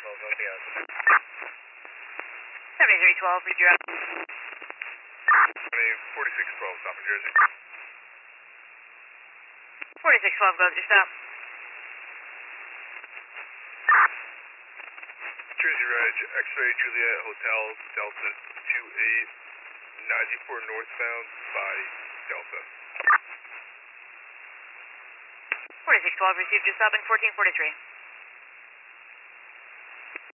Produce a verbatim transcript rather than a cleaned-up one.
twelve, go beyond. seventy-three twelve, read your out. forty-six twelve, stop in Jersey. forty-six twelve, goes your stop. Jersey Reg, X-ray Juliet Hotel, Delta two eight, ninety-four northbound by Delta. forty-six twelve, received your stop in fourteen forty-three.